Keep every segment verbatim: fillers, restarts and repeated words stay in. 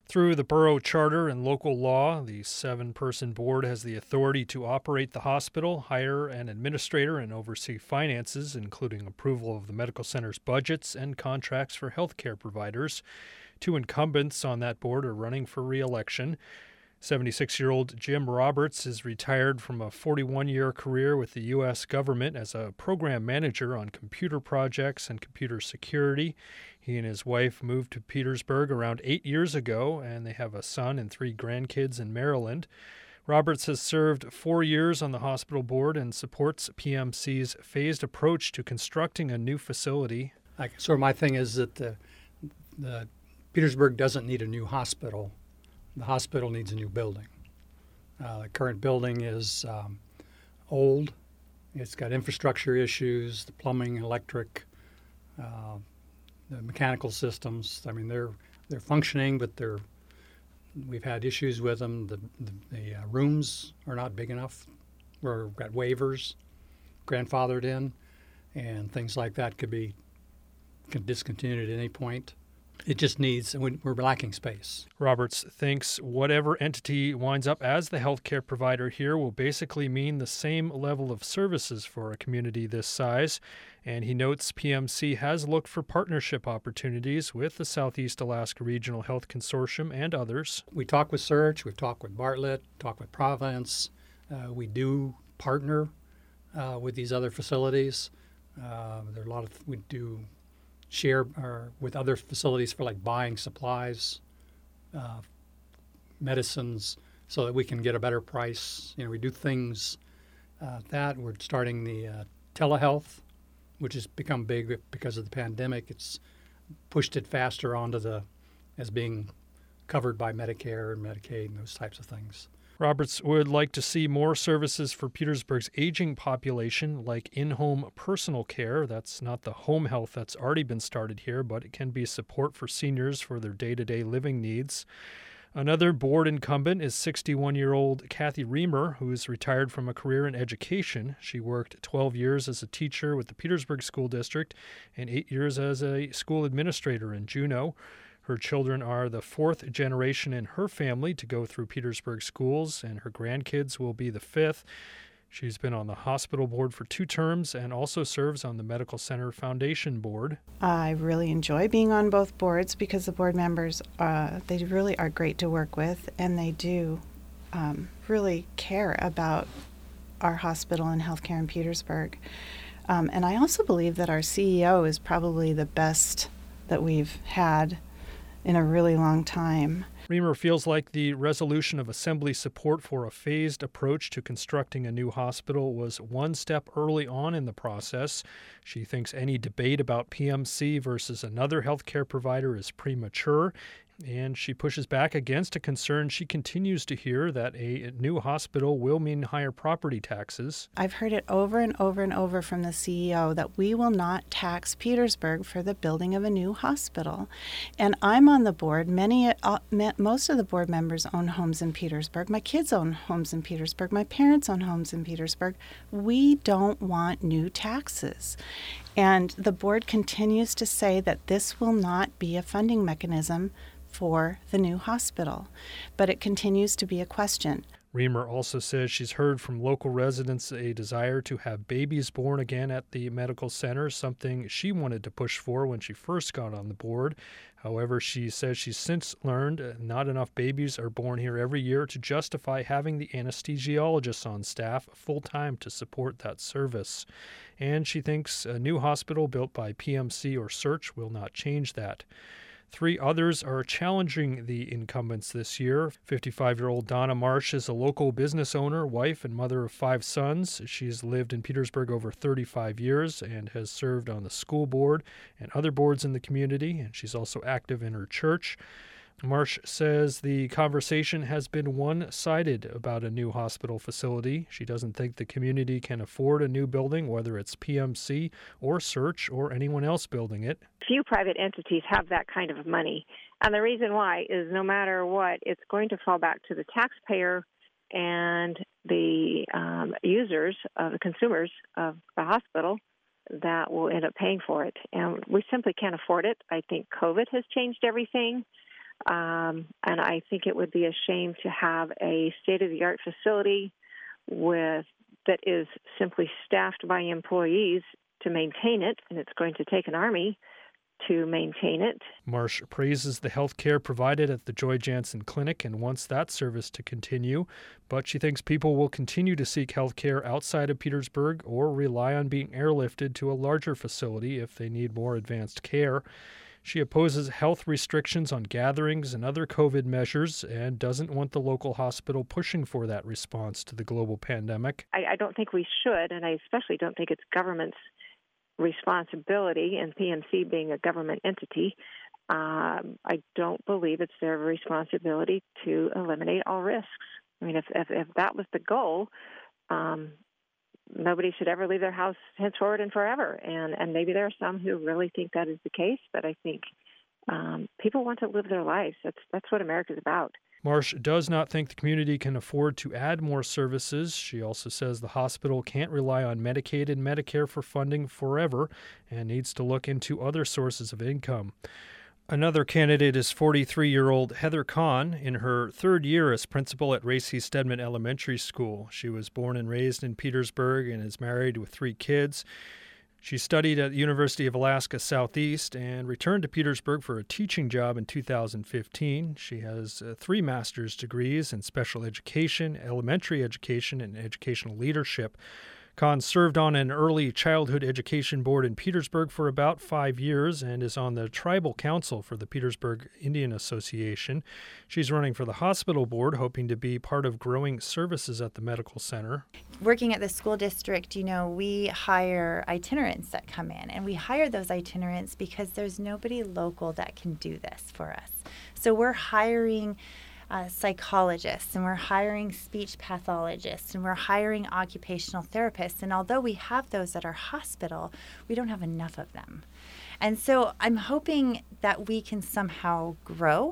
Through the borough charter and local law, the seven-person board has the authority to operate the hospital, hire an administrator, and oversee finances, including approval of the medical center's budgets and contracts for healthcare providers. Two incumbents on that board are running for re-election. seventy-six-year-old Jim Roberts is retired from a forty-one-year career with the U S government as a program manager on computer projects and computer security. He and his wife moved to Petersburg around eight years ago, and they have a son and three grandkids in Maryland. Roberts has served four years on the hospital board and supports P M C's phased approach to constructing a new facility. Like, sort of my thing is that the, the Petersburg doesn't need a new hospital. The hospital needs a new building. Uh, the current building is um, old. It's got infrastructure issues, the plumbing, electric, uh, the mechanical systems. I mean, they're they're functioning, but they're we've had issues with them. The the, the uh, rooms are not big enough. We've got waivers grandfathered in, and things like that could be can discontinued at any point. It just needs, and we're lacking space. Roberts thinks whatever entity winds up as the healthcare provider here will basically mean the same level of services for a community this size. And he notes P M C has looked for partnership opportunities with the Southeast Alaska Regional Health Consortium and others. We talk with Search, we've talked with Bartlett, talked with Providence. Uh, we do partner uh, with these other facilities. Uh, there are a lot of, we do share uh, with other facilities for like buying supplies, uh, medicines, so that we can get a better price. You know, we do things uh, that we're starting the uh, telehealth, which has become big because of the pandemic. It's pushed it faster onto the as being covered by Medicare and Medicaid and those types of things. Roberts would like to see more services for Petersburg's aging population, like in-home personal care. That's not the home health that's already been started here, but it can be support for seniors for their day-to-day living needs. Another board incumbent is sixty-one-year-old Kathy Reamer, who is retired from a career in education. She worked twelve years as a teacher with the Petersburg School District and eight years as a school administrator in Juneau. Her children are the fourth generation in her family to go through Petersburg schools, and her grandkids will be the fifth. She's been on the hospital board for two terms and also serves on the Medical Center Foundation board. I really enjoy being on both boards because the board members, uh, they really are great to work with, and they do um, really care about our hospital and healthcare in Petersburg. Um, and I also believe that our C E O is probably the best that we've had in a really long time. Reamer feels like the resolution of Assembly support for a phased approach to constructing a new hospital was one step early on in the process. She thinks any debate about P M C versus another healthcare provider is premature, and she pushes back against a concern she continues to hear that a new hospital will mean higher property taxes. I've heard it over and over and over from the C E O that we will not tax Petersburg for the building of a new hospital. And I'm on the board. Many, uh, most of the board members own homes in Petersburg. My kids own homes in Petersburg. My parents own homes in Petersburg. We don't want new taxes. And the board continues to say that this will not be a funding mechanism for the new hospital, but it continues to be a question. Reamer also says she's heard from local residents a desire to have babies born again at the medical center, something she wanted to push for when she first got on the board. However, she says she's since learned not enough babies are born here every year to justify having the anesthesiologists on staff full-time to support that service. And she thinks a new hospital built by P M C or Search will not change that. Three others are challenging the incumbents this year. fifty-five-year-old Donna Marsh is a local business owner, wife, and mother of five sons. She's lived in Petersburg over thirty-five years and has served on the school board and other boards in the community, and she's also active in her church. Marsh says the conversation has been one-sided about a new hospital facility. She doesn't think the community can afford a new building, whether it's P M C or Search or anyone else building it. Few private entities have that kind of money. And the reason why is no matter what, it's going to fall back to the taxpayer and the um, users, uh, the consumers of the hospital that will end up paying for it. And we simply can't afford it. I think COVID has changed everything. Um, and I think it would be a shame to have a state-of-the-art facility with that is simply staffed by employees to maintain it, and it's going to take an army to maintain it. Marsh praises the health care provided at the Joy Jansen Clinic and wants that service to continue, but she thinks people will continue to seek health care outside of Petersburg or rely on being airlifted to a larger facility if they need more advanced care. She opposes health restrictions on gatherings and other COVID measures and doesn't want the local hospital pushing for that response to the global pandemic. I, I don't think we should, and I especially don't think it's government's responsibility, and P M C being a government entity, um, I don't believe it's their responsibility to eliminate all risks. I mean, if if, if that was the goal, um, nobody should ever leave their house henceforward and forever. And, and maybe there are some who really think that is the case, but I think um, people want to live their lives. That's that's what America's about. Marsh does not think the community can afford to add more services. She also says the hospital can't rely on Medicaid and Medicare for funding forever and needs to look into other sources of income. Another candidate is forty-three-year-old Heather Kahn, in her third year as principal at Racy Stedman Elementary School. She was born and raised in Petersburg and is married with three kids. She studied at the University of Alaska Southeast and returned to Petersburg for a teaching job in two thousand fifteen. She has uh, three master's degrees in special education, elementary education, and educational leadership. Kahn served on an early childhood education board in Petersburg for about five years and is on the tribal council for the Petersburg Indian Association. She's running for the hospital board, hoping to be part of growing services at the medical center. Working at the school district, you know, we hire itinerants that come in, and we hire those itinerants because there's nobody local that can do this for us. So we're hiring Uh, psychologists, and we're hiring speech pathologists, and we're hiring occupational therapists. And although we have those at our hospital, we don't have enough of them. And so I'm hoping that we can somehow grow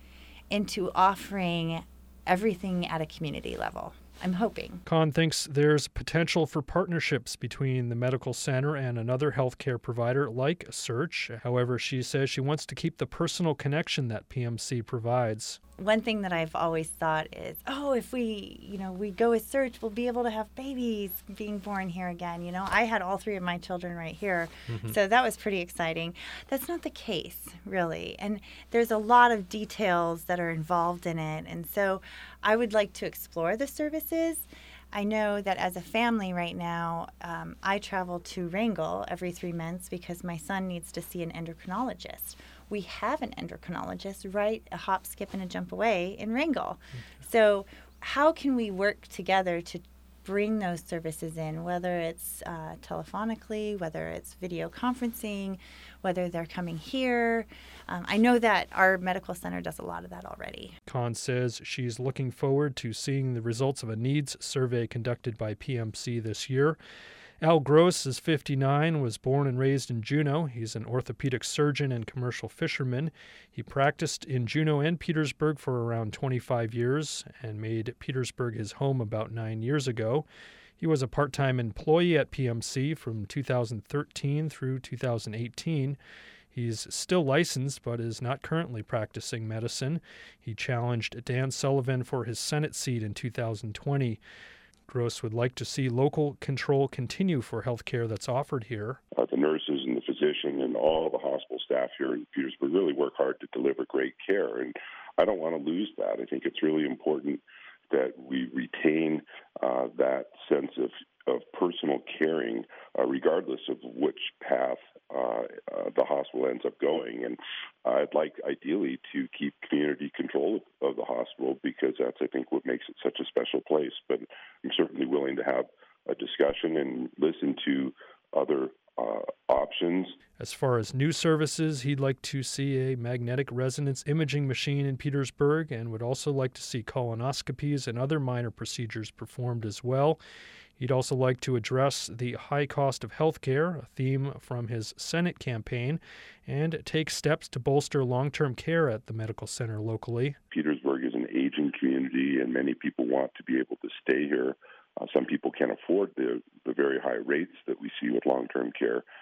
into offering everything at a community level. I'm hoping. Kahn thinks there's potential for partnerships between the medical center and another healthcare provider like Search. However, she says she wants to keep the personal connection that P M C provides. One thing that I've always thought is, oh, if we, you know, we go with Search, we'll be able to have babies being born here again. You know, I had all three of my children right here. Mm-hmm. So that was pretty exciting. That's not the case, really. And there's a lot of details that are involved in it. And so I would like to explore the services. I know that as a family right now, um, I travel to Wrangell every three months because my son needs to see an endocrinologist. We have an endocrinologist right a hop, skip, and a jump away in Wrangell. Okay. So how can we work together to bring those services in, whether it's uh, telephonically, whether it's video conferencing, whether they're coming here? Um, I know that our medical center does a lot of that already. Kahn says she's looking forward to seeing the results of a needs survey conducted by P M C this year. Al Gross is fifty-nine, was born and raised in Juneau. He's an orthopedic surgeon and commercial fisherman. He practiced in Juneau and Petersburg for around twenty-five years and made Petersburg his home about nine years ago. He was a part-time employee at P M C from two thousand thirteen through two thousand eighteen. He's still licensed but is not currently practicing medicine. He challenged Dan Sullivan for his Senate seat in two thousand twenty. Gross would like to see local control continue for health care that's offered here. Uh, the nurses and the physician and all the hospital staff here in Petersburg really work hard to deliver great care, and I don't want to lose that. I think it's really important that we retain uh, that sense of, of personal caring, uh, regardless of which path uh, uh, the hospital ends up going. And uh, I'd like, ideally, to keep community control of, of the hospital because that's, I think, what makes it such a special place. But I'm certainly willing to have a discussion and listen to other uh, options. As far as new services, he'd like to see a magnetic resonance imaging machine in Petersburg and would also like to see colonoscopies and other minor procedures performed as well. He'd also like to address the high cost of health care, a theme from his Senate campaign, and take steps to bolster long-term care at the medical center locally. Petersburg is an aging community, and many people want to be able to stay here. Uh, some people can't afford the, the very high rates that we see with long-term care.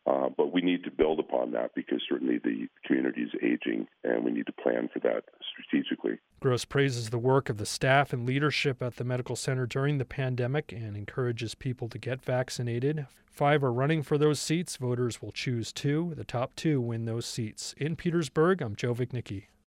Uh, but we need to build upon that because certainly the community is aging and we need to plan for that strategically. Gross praises the work of the staff and leadership at the medical center during the pandemic and encourages people to get vaccinated. Five are running for those seats. Voters will choose two. The top two win those seats. In Petersburg, I'm Joe Vignicki.